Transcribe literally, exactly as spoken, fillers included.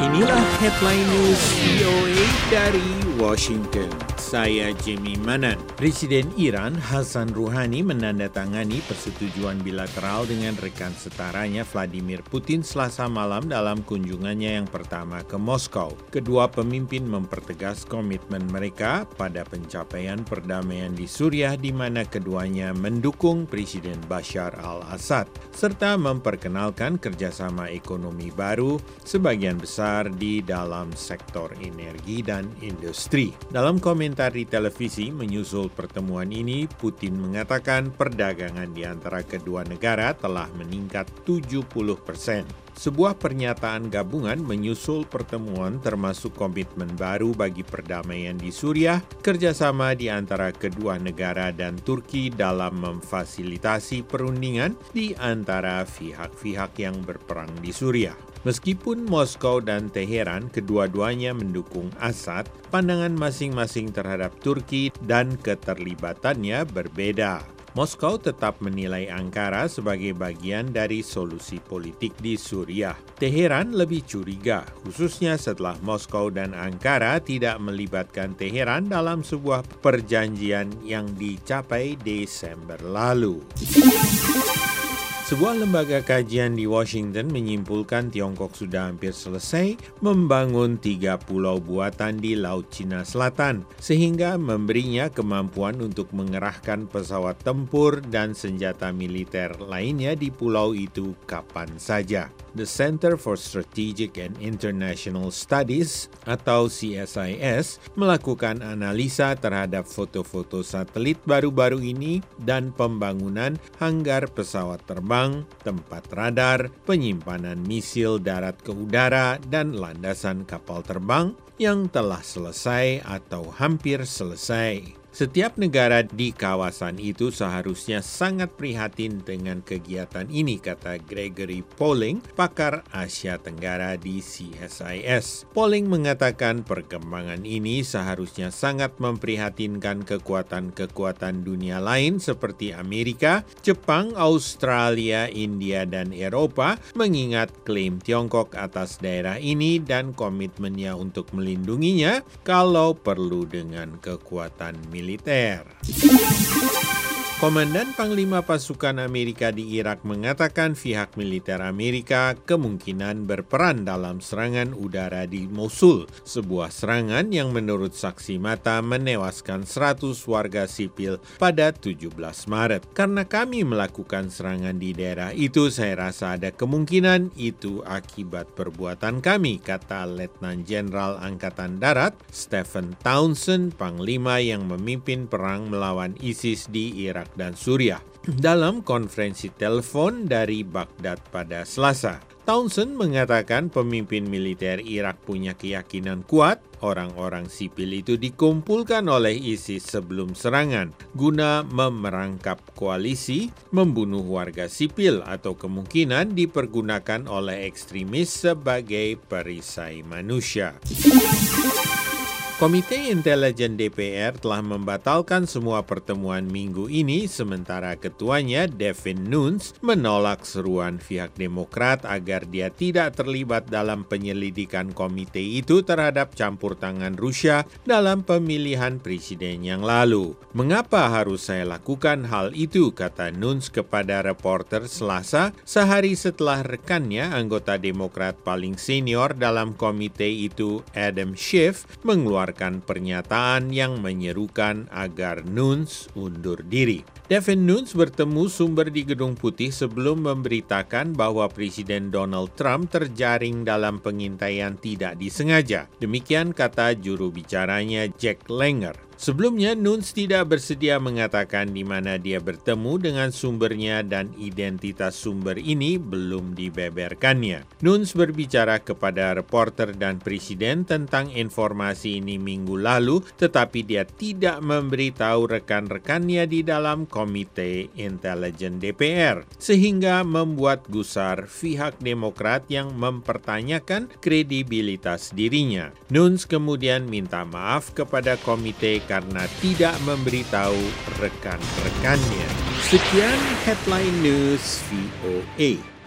Inilah headline news V O A dari Washington. Saya Jimmy Manan. Presiden Iran Hassan Rouhani menandatangani persetujuan bilateral dengan rekan setaranya Vladimir Putin Selasa malam dalam kunjungannya yang pertama ke Moskow. Kedua pemimpin mempertegas komitmen mereka pada pencapaian perdamaian di Suriah di mana keduanya mendukung Presiden Bashar al-Assad serta memperkenalkan kerjasama ekonomi baru sebagian besar di dalam sektor energi dan industri. Dalam komentar di televisi menyusul pertemuan ini, Putin mengatakan perdagangan di antara kedua negara telah meningkat tujuh puluh persen. Sebuah pernyataan gabungan menyusul pertemuan termasuk komitmen baru bagi perdamaian di Suriah, kerjasama di antara kedua negara dan Turki dalam memfasilitasi perundingan di antara pihak-pihak yang berperang di Suriah. Meskipun Moskow dan Teheran kedua-duanya mendukung Assad, pandangan masing-masing terhadap Turki dan keterlibatannya berbeda. Moskow tetap menilai Ankara sebagai bagian dari solusi politik di Suriah. Teheran lebih curiga, khususnya setelah Moskow dan Ankara tidak melibatkan Teheran dalam sebuah perjanjian yang dicapai Desember lalu. Sebuah lembaga kajian di Washington menyimpulkan Tiongkok sudah hampir selesai membangun tiga pulau buatan di Laut Cina Selatan, sehingga memberinya kemampuan untuk mengerahkan pesawat tempur dan senjata militer lainnya di pulau itu kapan saja. The Center for Strategic and International Studies atau C S I S melakukan analisa terhadap foto-foto satelit baru-baru ini dan pembangunan hanggar pesawat terbang, tempat radar, penyimpanan misil darat ke udara, dan landasan kapal terbang yang telah selesai atau hampir selesai. Setiap negara di kawasan itu seharusnya sangat prihatin dengan kegiatan ini, kata Gregory Poling, pakar Asia Tenggara di C S I S. Poling mengatakan perkembangan ini seharusnya sangat memprihatinkan kekuatan-kekuatan dunia lain seperti Amerika, Jepang, Australia, India, dan Eropa, mengingat klaim Tiongkok atas daerah ini dan komitmennya untuk melindunginya kalau perlu dengan kekuatan militer. militer. Komandan Panglima Pasukan Amerika di Irak mengatakan pihak militer Amerika kemungkinan berperan dalam serangan udara di Mosul, sebuah serangan yang menurut saksi mata menewaskan seratus warga sipil pada tujuh belas Maret. Karena kami melakukan serangan di daerah itu, saya rasa ada kemungkinan itu akibat perbuatan kami, kata Letnan Jenderal Angkatan Darat Stephen Townsend, Panglima yang memimpin perang melawan ISIS di Irak dan Suriah. Dalam konferensi telepon dari Baghdad pada Selasa, Townsend mengatakan pemimpin militer Irak punya keyakinan kuat orang-orang sipil itu dikumpulkan oleh ISIS sebelum serangan guna memerangkap koalisi, membunuh warga sipil atau kemungkinan dipergunakan oleh ekstremis sebagai perisai manusia. Komite Intelijen D P R telah membatalkan semua pertemuan minggu ini sementara ketuanya Devin Nunes menolak seruan pihak Demokrat agar dia tidak terlibat dalam penyelidikan komite itu terhadap campur tangan Rusia dalam pemilihan presiden yang lalu. Mengapa harus saya lakukan hal itu, kata Nunes kepada reporter Selasa sehari setelah rekannya anggota Demokrat paling senior dalam komite itu Adam Schiff mengeluarkan pernyataan yang menyerukan agar Nunes undur diri. Devin Nunes bertemu sumber di Gedung Putih sebelum memberitakan bahwa Presiden Donald Trump terjaring dalam pengintaian tidak disengaja. Demikian kata juru bicaranya Jack Langer. Sebelumnya, Nunes tidak bersedia mengatakan di mana dia bertemu dengan sumbernya dan identitas sumber ini belum dibeberkannya. Nunes berbicara kepada reporter dan presiden tentang informasi ini minggu lalu, tetapi dia tidak memberitahu rekan-rekannya di dalam Komite Intelijen D P R, sehingga membuat gusar pihak Demokrat yang mempertanyakan kredibilitas dirinya. Nunes kemudian minta maaf kepada komite karena tidak memberitahu rekan-rekannya. Sekian headline news V O A.